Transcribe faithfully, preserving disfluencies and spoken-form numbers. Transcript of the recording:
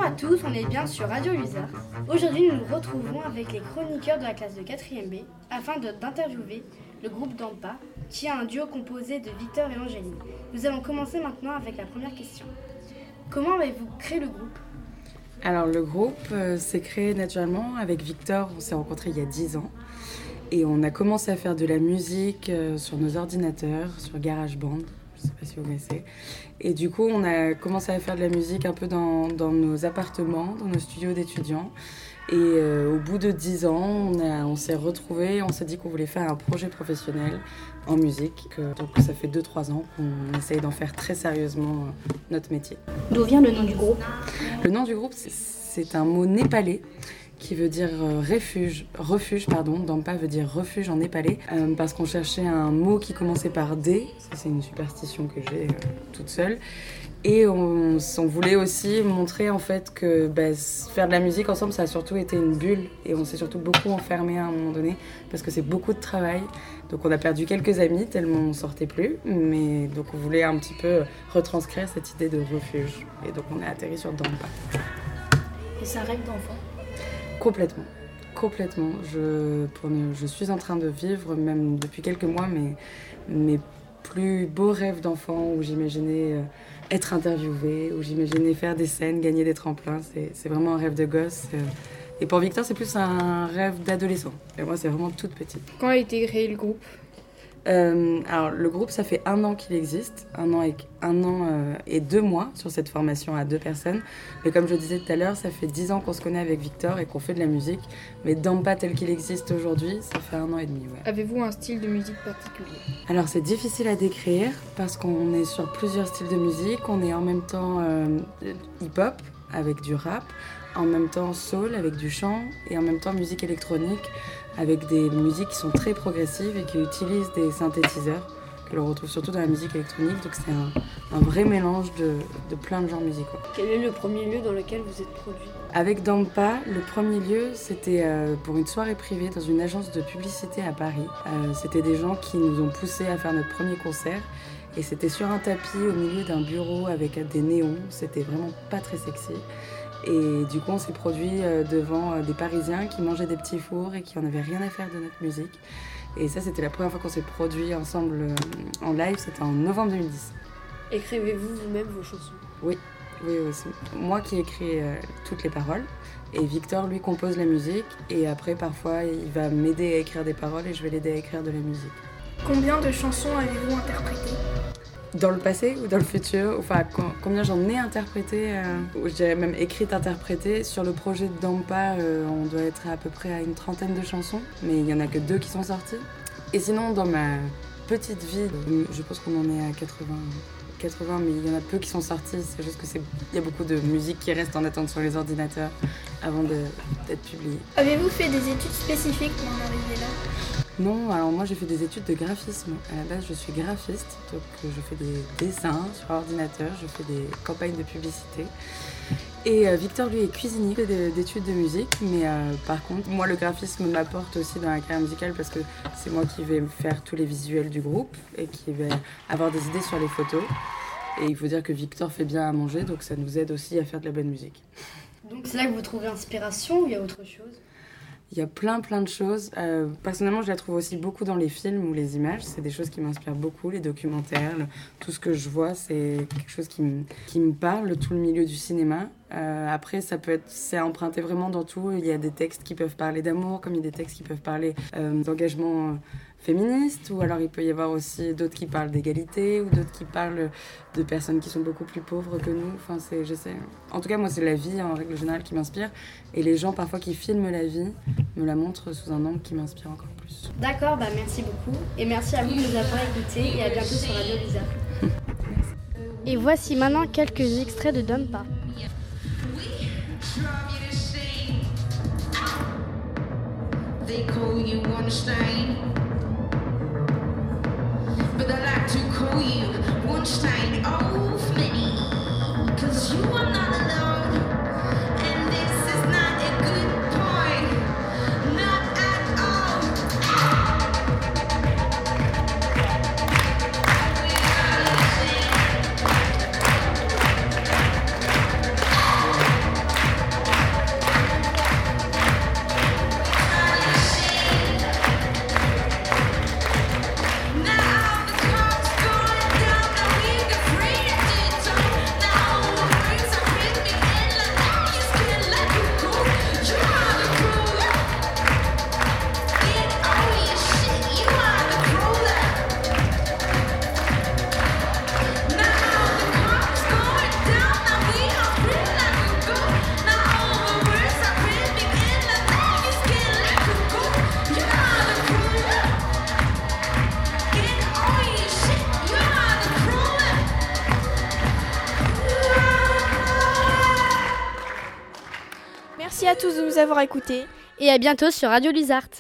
Bonjour à tous, on est bien sur Radio Lusa. Aujourd'hui, nous nous retrouvons avec les chroniqueurs de la classe de quatrième B afin de, d'interviewer le groupe Dampa, qui est un duo composé de Victor et Angéline. Nous allons commencer maintenant avec la première question. Comment avez-vous créé le groupe ? Alors le groupe euh, s'est créé naturellement avec Victor, on s'est rencontrés il y a dix ans. Et on a commencé à faire de la musique euh, sur nos ordinateurs, sur GarageBand, je ne sais pas si vous connaissez. Et du coup, on a commencé à faire de la musique un peu dans, dans nos appartements, dans nos studios d'étudiants. Et euh, au bout de dix ans, on, a, on s'est retrouvés, on s'est dit qu'on voulait faire un projet professionnel en musique. Euh, donc ça fait deux trois ans qu'on essaye d'en faire très sérieusement euh, notre métier. D'où vient le nom du groupe ? Le nom du groupe, c'est, c'est un mot népalais qui veut dire euh, refuge, refuge, pardon, Dampa veut dire refuge en népalais, euh, parce qu'on cherchait un mot qui commençait par D, ça c'est une superstition que j'ai euh, toute seule, et on, on voulait aussi montrer en fait que bah, faire de la musique ensemble, ça a surtout été une bulle, et on s'est surtout beaucoup enfermé à un moment donné, parce que c'est beaucoup de travail, donc on a perdu quelques amis tellement on sortait plus, mais donc on voulait un petit peu retranscrire cette idée de refuge, et donc on est atterri sur Dampa. Et c'est un rêve d'enfant ? Complètement, complètement. Je, pour, je suis en train de vivre, même depuis quelques mois, mes, mes plus beaux rêves d'enfant où j'imaginais être interviewée, où j'imaginais faire des scènes, gagner des tremplins. C'est, c'est vraiment un rêve de gosse. Et pour Victor, c'est plus un rêve d'adolescent. Et moi, c'est vraiment toute petite. Quand a été créé le groupe ? Euh, alors le groupe, ça fait un an qu'il existe, un an et, un an, euh, et deux mois sur cette formation à deux personnes. Mais comme je disais tout à l'heure, ça fait dix ans qu'on se connaît avec Victor et qu'on fait de la musique. Mais Dampa tel qu'il existe aujourd'hui, ça fait un an et demi. Ouais. Avez-vous un style de musique particulier ? Alors c'est difficile à décrire parce qu'on est sur plusieurs styles de musique. On est en même temps euh, hip-hop avec du rap, en même temps soul avec du chant et en même temps musique électronique avec des musiques qui sont très progressives et qui utilisent des synthétiseurs que l'on retrouve surtout dans la musique électronique. Donc c'est un, un vrai mélange de, de plein de genres musicaux. Quel est le premier lieu dans lequel vous êtes produit ? Avec Dampa, le premier lieu, c'était euh, pour une soirée privée dans une agence de publicité à Paris. Euh, c'était des gens qui nous ont poussés à faire notre premier concert. Et c'était sur un tapis au milieu d'un bureau avec des néons. C'était vraiment pas très sexy. Et du coup, on s'est produit devant des Parisiens qui mangeaient des petits fours et qui en avaient rien à faire de notre musique. Et ça, c'était la première fois qu'on s'est produit ensemble en live. C'était en novembre deux mille dix. Écrivez-vous vous-même vos chansons ? Oui, oui, oui. C'est moi qui écris euh, toutes les paroles. Et Victor, lui, compose la musique. Et après, parfois, il va m'aider à écrire des paroles et je vais l'aider à écrire de la musique. Combien de chansons avez-vous interprétées ? Dans le passé ou dans le futur, enfin combien j'en ai interprété, euh, ou je dirais même écrite, interprétée. Sur le projet de Dampa, euh, on doit être à peu près à une trentaine de chansons, mais il n'y en a que deux qui sont sorties. Et sinon, dans ma petite vie, je pense qu'on en est à quatre-vingts, quatre-vingts, mais il y en a peu qui sont sortis. C'est juste que c'est, il y a beaucoup de musique qui reste en attente sur les ordinateurs avant de, d'être publiée. Avez-vous fait des études spécifiques pour en arriver là ? Non, alors moi j'ai fait des études de graphisme. À la base je suis graphiste, donc je fais des dessins sur ordinateur, je fais des campagnes de publicité. Et euh, Victor lui est cuisinier, il fait d'études de musique, mais euh, par contre moi le graphisme m'apporte aussi dans la carrière musicale parce que c'est moi qui vais faire tous les visuels du groupe et qui vais avoir des idées sur les photos. Et il faut dire que Victor fait bien à manger, donc ça nous aide aussi à faire de la bonne musique. Donc c'est là que vous trouvez inspiration ou il y a autre chose ? Il y a plein plein de choses. Euh, personnellement, je la trouve aussi beaucoup dans les films ou les images. C'est des choses qui m'inspirent beaucoup, les documentaires. Le, tout ce que je vois, c'est quelque chose qui me, qui me parle, tout le milieu du cinéma. Euh, après, ça peut être, c'est emprunté vraiment dans tout. Il y a des textes qui peuvent parler d'amour, comme il y a des textes qui peuvent parler euh, d'engagement euh, féministe, ou alors il peut y avoir aussi d'autres qui parlent d'égalité, ou d'autres qui parlent de personnes qui sont beaucoup plus pauvres que nous. Enfin, c'est, je sais. En tout cas, moi, c'est la vie, en règle générale, qui m'inspire. Et les gens, parfois, qui filment la vie, me la montrent sous un angle qui m'inspire encore plus. D'accord, bah merci beaucoup. Et merci à vous de nous avoir écoutés, et à bientôt sur Radio Lusa. Et voici maintenant quelques extraits de Dampa. They call you Weinstein, but I like to call you Weinstein of many, 'cause you are not alone, and this is not a good point, not at all. We are listening. à tous de nous avoir écoutés. Et à bientôt sur Radio Luzart.